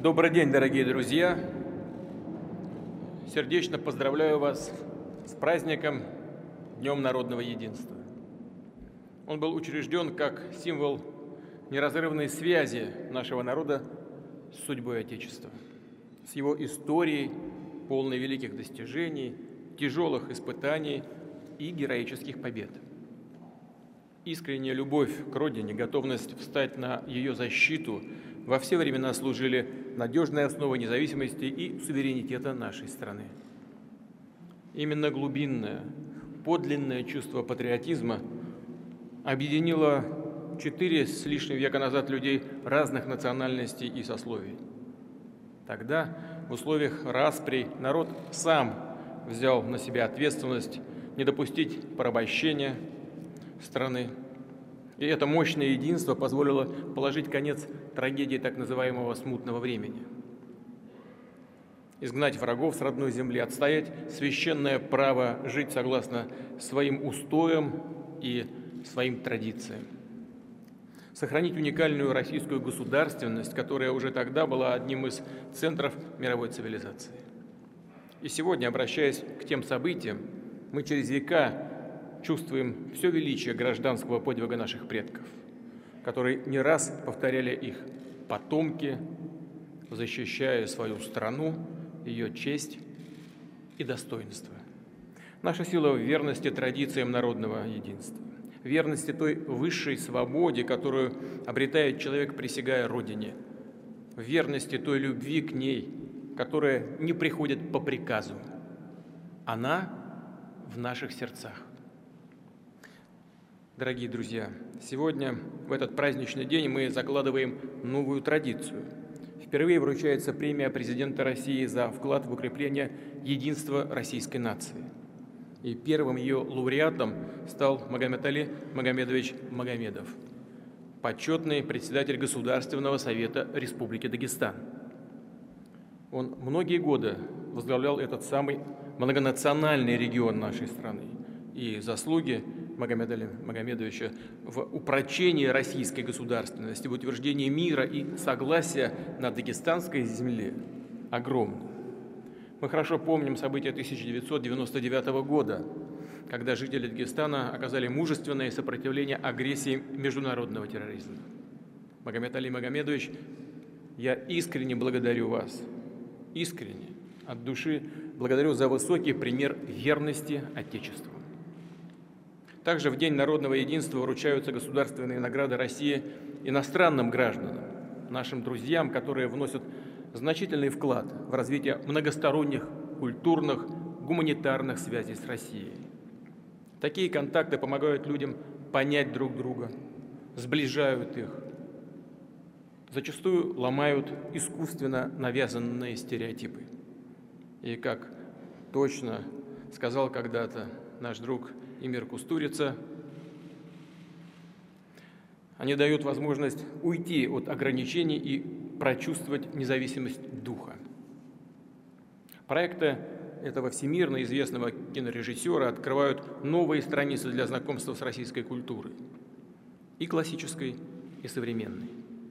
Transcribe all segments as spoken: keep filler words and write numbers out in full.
Добрый день, дорогие друзья! Сердечно поздравляю вас с праздником Днем народного единства. Он был учрежден как символ неразрывной связи нашего народа с судьбой Отечества, с его историей, полной великих достижений, тяжелых испытаний и героических побед. Искренняя любовь к Родине, готовность встать на ее защиту во все времена служили надежной основой независимости и суверенитета нашей страны. Именно глубинное, подлинное чувство патриотизма объединило четыре с лишним века назад людей разных национальностей и сословий. Тогда, в условиях расприй, народ сам взял на себя ответственность не допустить порабощения страны. И это мощное единство позволило положить конец трагедии так называемого смутного времени. Изгнать врагов с родной земли, отстоять священное право жить согласно своим устоям и своим традициям. Сохранить уникальную российскую государственность, которая уже тогда была одним из центров мировой цивилизации. И сегодня, обращаясь к тем событиям, мы через века чувствуем все величие гражданского подвига наших предков, которые не раз повторяли их потомки, защищая свою страну, ее честь и достоинство. Наша сила в верности традициям народного единства, верности той высшей свободе, которую обретает человек, присягая Родине, в верности той любви к ней, которая не приходит по приказу. Она в наших сердцах. Дорогие друзья, сегодня, в этот праздничный день, мы закладываем новую традицию. Впервые вручается премия президента России за вклад в укрепление единства российской нации. И первым ее лауреатом стал Магомед-Али Магомедович Магомедов, почетный председатель Государственного совета Республики Дагестан. Он многие годы возглавлял этот самый многонациональный регион нашей страны. И заслуги Магомеда-Али Магомедовича в упрочении российской государственности, в утверждении мира и согласия на дагестанской земле огромны. Мы хорошо помним события тысяча девятьсот девяносто девятого года, когда жители Дагестана оказали мужественное сопротивление агрессии международного терроризма. Магомед-Али Магомедович, я искренне благодарю вас, искренне, от души благодарю за высокий пример верности Отечеству. Также в День народного единства вручаются государственные награды России иностранным гражданам, нашим друзьям, которые вносят значительный вклад в развитие многосторонних культурных, гуманитарных связей с Россией. Такие контакты помогают людям понять друг друга, сближают их, зачастую ломают искусственно навязанные стереотипы. И как точно сказал когда-то наш друг Эмир Кустурица, они дают возможность уйти от ограничений и прочувствовать независимость духа. Проекты этого всемирно известного кинорежиссера открывают новые страницы для знакомства с российской культурой, и классической, и современной.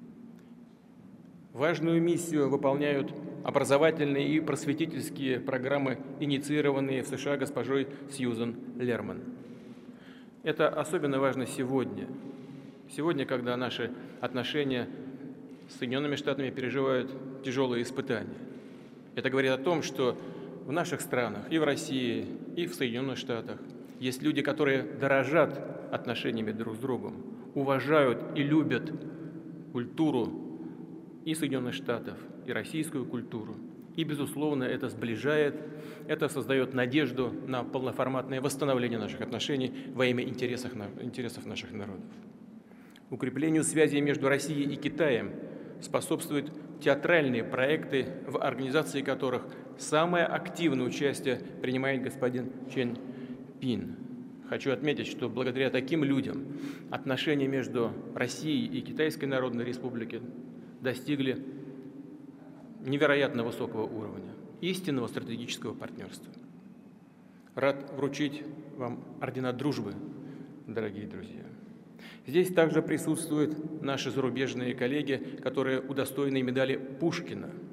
Важную миссию выполняют образовательные и просветительские программы, инициированные в США госпожой Сьюзан Лерман. Это особенно важно сегодня. Сегодня, когда наши отношения с Соединенными Штатами переживают тяжелые испытания. Это говорит о том, что в наших странах, и в России, и в Соединенных Штатах есть люди, которые дорожат отношениями друг с другом, уважают и любят культуру и Соединенных Штатов, и российскую культуру. И, безусловно, это сближает, это создает надежду на полноформатное восстановление наших отношений во имя интересов, интересов наших народов. Укреплению связей между Россией и Китаем способствуют театральные проекты, в организации которых самое активное участие принимает господин Чен Пин. Хочу отметить, что благодаря таким людям отношения между Россией и Китайской Народной Республикой достигли невероятно высокого уровня, истинного стратегического партнерства. Рад вручить вам ордена дружбы, дорогие друзья. Здесь также присутствуют наши зарубежные коллеги, которые удостоены медали Пушкина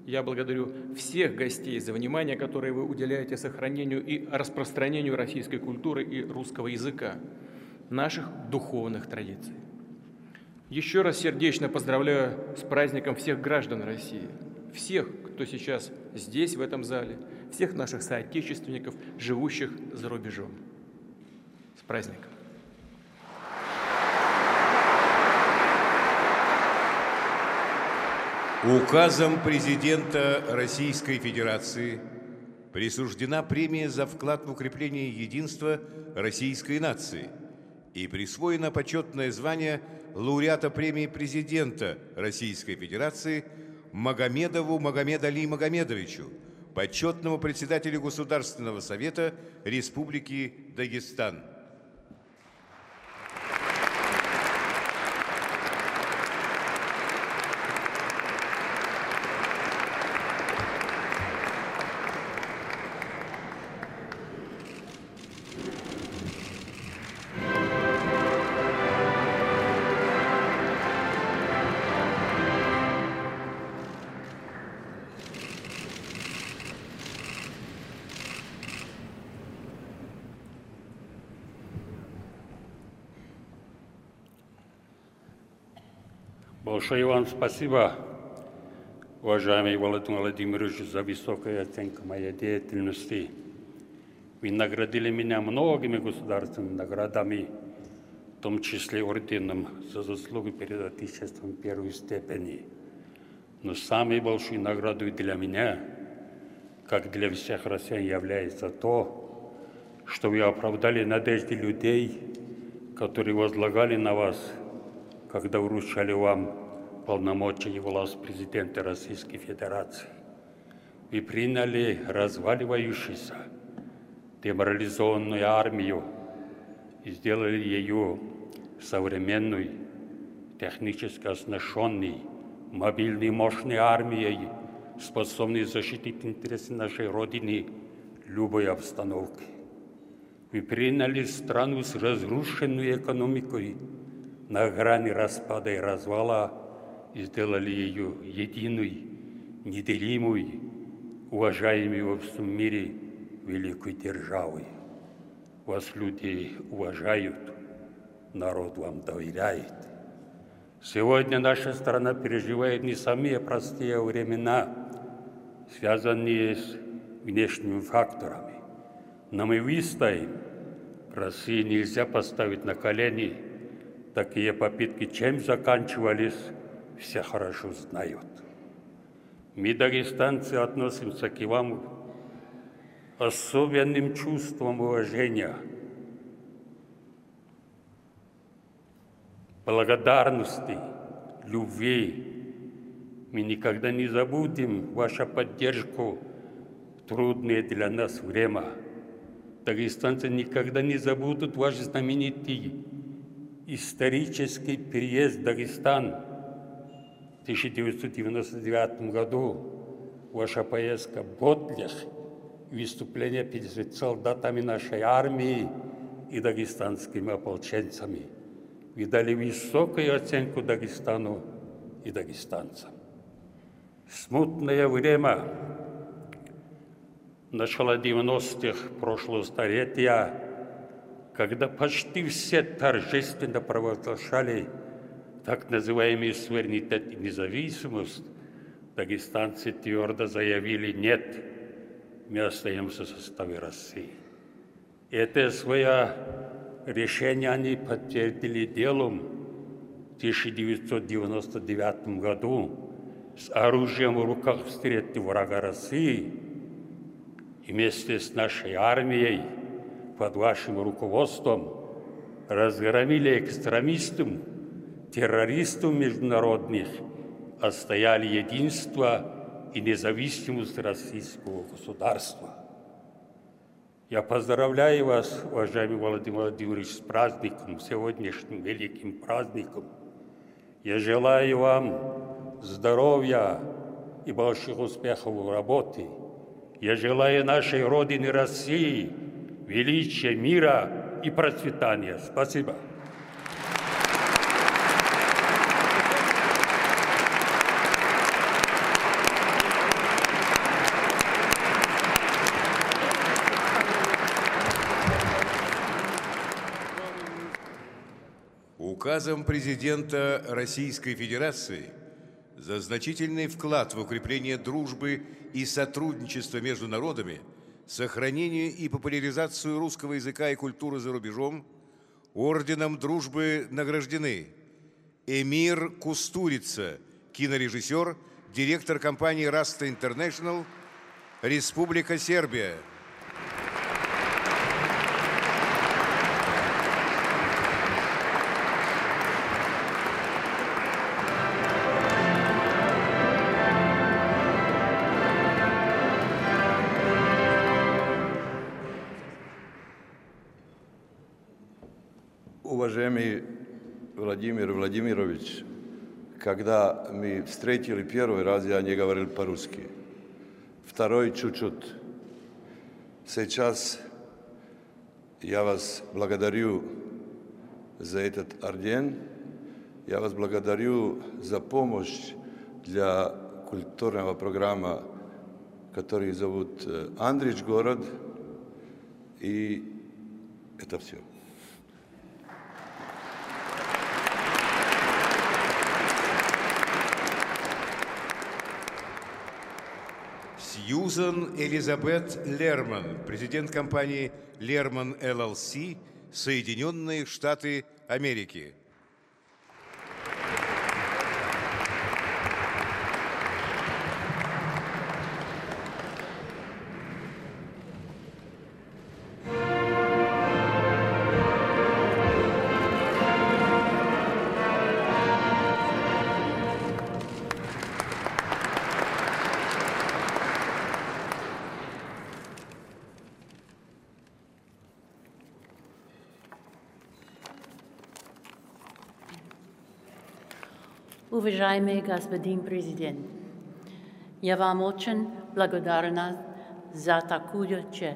Я благодарю всех гостей за внимание, которое вы уделяете сохранению и распространению российской культуры и русского языка, наших духовных традиций. Еще раз сердечно поздравляю с праздником всех граждан России, всех, кто сейчас здесь, в этом зале, всех наших соотечественников, живущих за рубежом. С праздником! Указом президента Российской Федерации присуждена премия за вклад в укрепление единства российской нации и присвоено почетное звание лауреата премии президента Российской Федерации Магомедову Магомеду Али Магомедовичу, почетному председателю Государственного совета Республики Дагестан. Большое вам спасибо, уважаемый Владимир Владимирович, за высокую оценку моей деятельности. Вы наградили меня многими государственными наградами, в том числе орденом за заслуги перед Отечеством первой степени. Но самой большой наградой для меня, как для всех россиян, является то, что вы оправдали надежды людей, которые возлагали на вас, когда вручали вам полномочия и власть президента Российской Федерации. Вы приняли разваливающуюся, деморализованную армию и сделали ее современной, технически оснащенной, мобильной, мощной армией, способной защитить интересы нашей Родины в любой обстановке. Вы приняли страну с разрушенной экономикой, на грани распада и развала, и сделали ее единой, неделимой, уважаемой во всем мире великой державой. Вас люди уважают, народ вам доверяет. Сегодня наша страна переживает не самые простые времена, связанные с внешними факторами. Но мы выстоим. России нельзя поставить на колени. Такие попытки, чем заканчивались, все хорошо знают. Мы, дагестанцы, относимся к вам особенным чувством уважения, благодарности, любви. Мы никогда не забудем вашу поддержку в трудное для нас время. Дагестанцы никогда не забудут ваш знаменитый исторический переезд в Дагестан в тысяча девятьсот девяносто девятом году, ваша поездка в Ботлях, выступление перед солдатами нашей армии и дагестанскими ополченцами. Вы дали высокую оценку Дагестану и дагестанцам. Смутное время, начало девяностых прошлого столетия, когда почти все торжественно провозглашали так называемый суверенитет и независимость, дагестанцы твердо заявили «нет, мы остаемся в составе России». Это свое решение они подтвердили делом в тысяча девятьсот девяносто девятом году, с оружием в руках встретили врага России и вместе с нашей армией под вашим руководством разгромили экстремистов, террористов международных, отстояли единство и независимость российского государства. Я поздравляю вас, уважаемый Владимир Владимирович, с праздником, сегодняшним великим праздником. Я желаю вам здоровья и больших успехов в работе. Я желаю нашей Родине России величия, мира и процветания. Спасибо. Указом президента Российской Федерации за значительный вклад в укрепление дружбы и сотрудничества между народами, сохранение и популяризацию русского языка и культуры за рубежом орденом дружбы награждены Эмир Кустурица, кинорежиссер, директор компании «Раста Интернешнл», Республика Сербия. Уважаемый Владимир Владимирович, когда мы встретили первый раз, я не говорил по-русски. Второй чуть-чуть. Сейчас я вас благодарю за этот орден. Я вас благодарю за помощь для культурного программы, который зовут Андрич город. И это все. Сьюзан Элизабет Лерман, президент компании Лерман эл эл си, Соединенные Штаты Америки. Уважаемый господин президент, я вам очень благодарна за такую честь.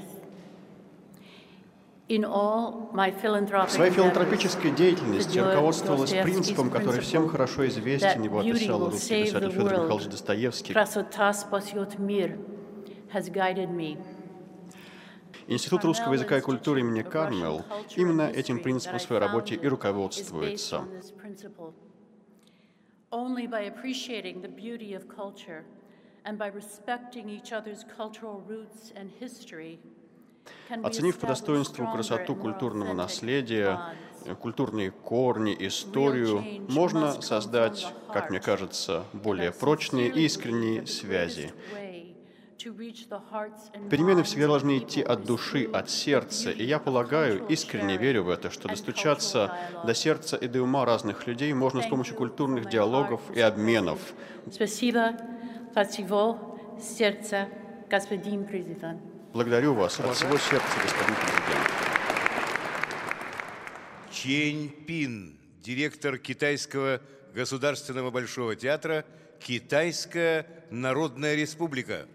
В своей филантропической деятельности я руководствовалась принципом, который всем хорошо известен, его описал русский писатель Федор Михайлович Достоевский. Институт русского языка и культуры имени Кармел именно этим принципом в своей работе и руководствуется. Only by appreciating the beauty of culture and by respecting each other's cultural roots and history. Оценив по достоинству красоту культурного наследия, культурные корни, историю, можно создать, как мне кажется, более прочные и искренние связи. Перемены всегда должны идти от души, от сердца, и я полагаю, искренне верю в это, что достучаться до сердца и до ума разных людей можно с помощью культурных диалогов и обменов. Спасибо от всего сердца, господин президент. Благодарю вас от всего сердца, господин президент. Чень Пин, директор Китайского государственного большого театра «Китайская Народная Республика».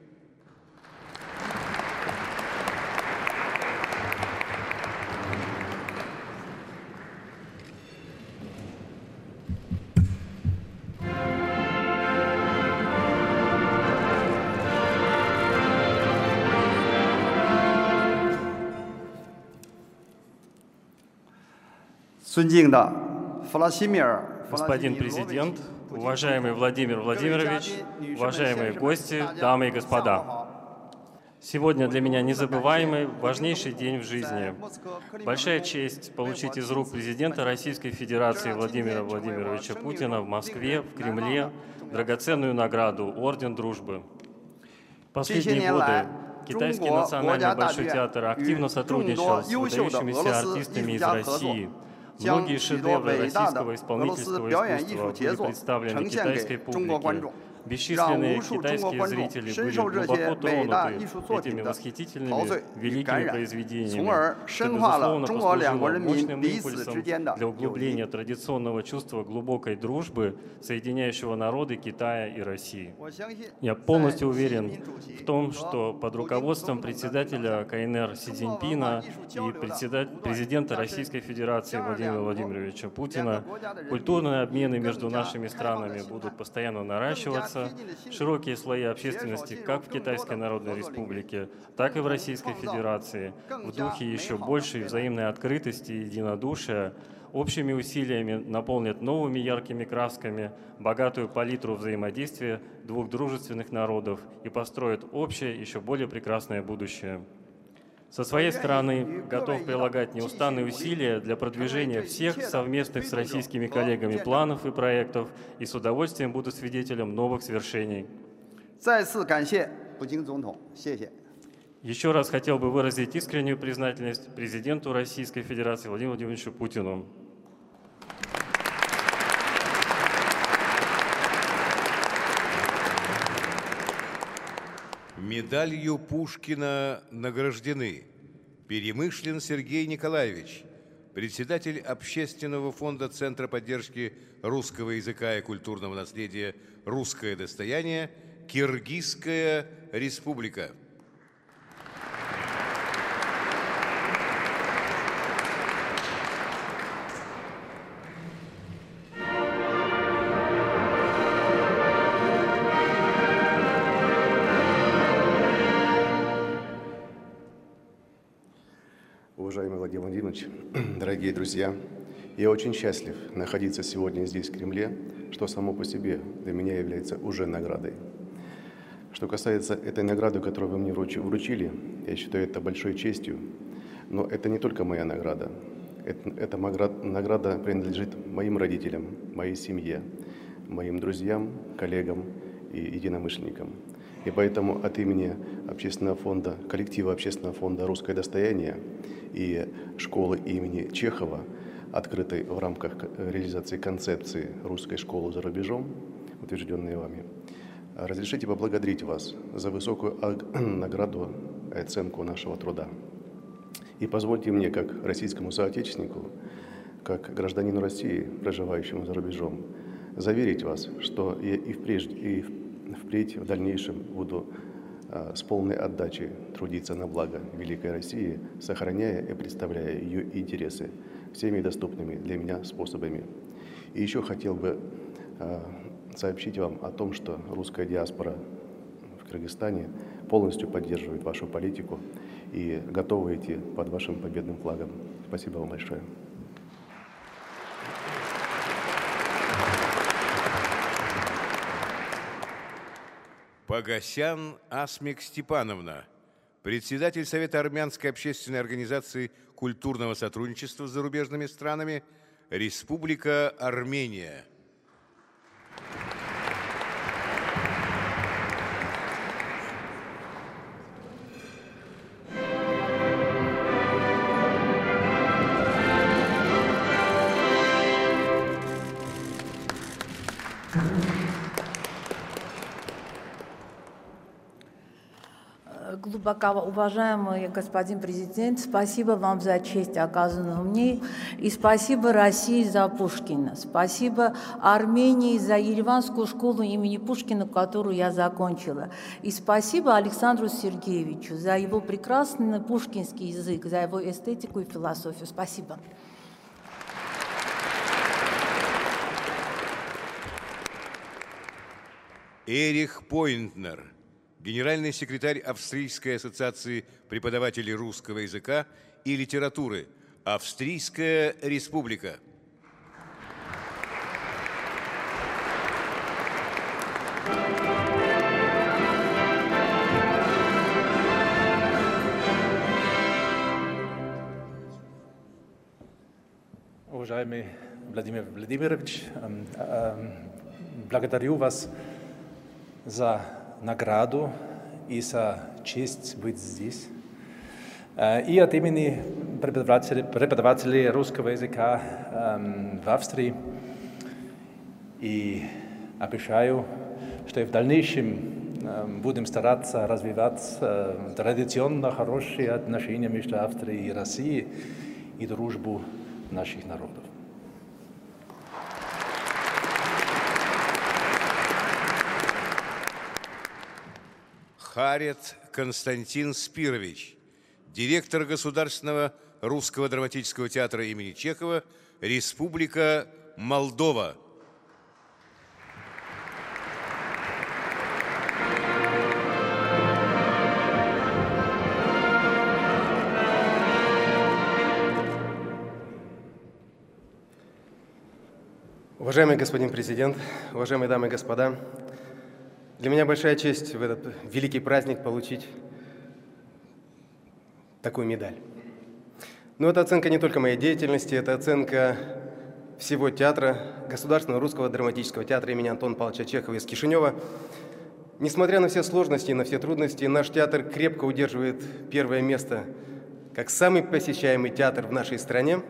Господин президент, уважаемый Владимир Владимирович, уважаемые гости, дамы и господа. Сегодня для меня незабываемый, важнейший день в жизни. Большая честь получить из рук президента Российской Федерации Владимира Владимировича Путина в Москве, в Кремле, драгоценную награду Орден Дружбы. В последние годы Китайский национальный большой театр активно сотрудничал с выдающимися артистами из России. Многие шедевры российского исполнительского искусства были представлены китайской публике. Бесчисленные китайские зрители были глубоко тронуты этими восхитительными, великими произведениями, что, безусловно, послужило мощным импульсом для углубления традиционного чувства глубокой дружбы, соединяющего народы Китая и России. Я полностью уверен в том, что под руководством председателя КНР Си Цзиньпина и президента Российской Федерации Владимира Владимировича Путина культурные обмены между нашими странами будут постоянно наращиваться, собираются широкие слои общественности как в Китайской Народной Республике, так и в Российской Федерации в духе еще большей взаимной открытости и единодушия, общими усилиями наполнят новыми яркими красками богатую палитру взаимодействия двух дружественных народов и построят общее, еще более прекрасное будущее. Со своей стороны готов прилагать неустанные усилия для продвижения всех совместных с российскими коллегами планов и проектов и с удовольствием буду свидетелем новых свершений. Еще раз хотел бы выразить искреннюю признательность президенту Российской Федерации Владимиру Владимировичу Путину. Медалью Пушкина награждены Перемышлен Сергей Николаевич, председатель Общественного фонда Центра поддержки русского языка и культурного наследия «Русское достояние», Киргизская республика. Уважаемый Владимир Владимирович, дорогие друзья, я очень счастлив находиться сегодня здесь, в Кремле, что само по себе для меня является уже наградой. Что касается этой награды, которую вы мне вручили, я считаю это большой честью, но это не только моя награда. Это, эта награда принадлежит моим родителям, моей семье, моим друзьям, коллегам и единомышленникам. И поэтому от имени общественного фонда, коллектива общественного фонда «Русское достояние» и школы имени Чехова, открытой в рамках реализации концепции русской школы за рубежом, утвержденной вами, разрешите поблагодарить вас за высокую награду и оценку нашего труда. И позвольте мне, как российскому соотечественнику, как гражданину России, проживающему за рубежом, заверить вас, что я и впредь, и впредь в дальнейшем буду а, с полной отдачей трудиться на благо Великой России, сохраняя и представляя ее интересы всеми доступными для меня способами. И еще хотел бы а, сообщить вам о том, что русская диаспора в Кыргызстане полностью поддерживает вашу политику и готова идти под вашим победным флагом. Спасибо вам большое. Погосян Асмик Степановна, председатель Совета Армянской общественной организации культурного сотрудничества с зарубежными странами, Республика Армения. Глубоко уважаемый господин президент, спасибо вам за честь, оказанную мне, и спасибо России за Пушкина, спасибо Армении за Ереванскую школу имени Пушкина, которую я закончила, и спасибо Александру Сергеевичу за его прекрасный пушкинский язык, за его эстетику и философию. Спасибо. Эрих Пойнтнер, генеральный секретарь Австрийской ассоциации преподавателей русского языка и литературы, Австрийская республика. Уважаемый Владимир Владимирович, благодарю вас за награду и за честь быть здесь. И от имени преподавателей, преподавателей русского языка в Австрии. И обещаю, что и в дальнейшем будем стараться развивать традиционно хорошие отношения между Австрией и Россией и дружбу наших народов. Харет Константин Спирович, директор Государственного русского драматического театра имени Чехова, Республика Молдова. Уважаемый господин президент, уважаемые дамы и господа, для меня большая честь в этот великий праздник получить такую медаль. Но это оценка не только моей деятельности, это оценка всего театра, Государственного русского драматического театра имени Антона Павловича Чехова из Кишинева. Несмотря на все сложности и на все трудности, наш театр крепко удерживает первое место как самый посещаемый театр в нашей стране,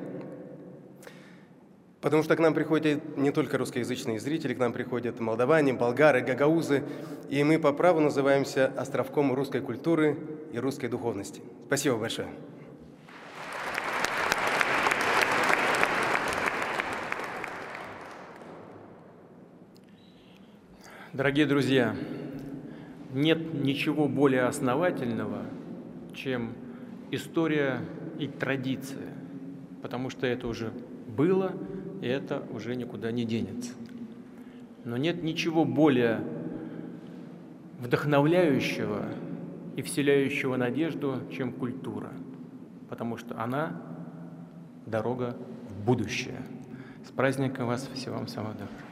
потому что к нам приходят не только русскоязычные зрители, к нам приходят молдаване, болгары, гагаузы, и мы по праву называемся островком русской культуры и русской духовности. Спасибо большое. Дорогие друзья, нет ничего более основательного, чем история и традиция, потому что это уже было, и это уже никуда не денется. Но нет ничего более вдохновляющего и вселяющего надежду, чем культура, потому что она – дорога в будущее. С праздником вас, всего вам самого доброго.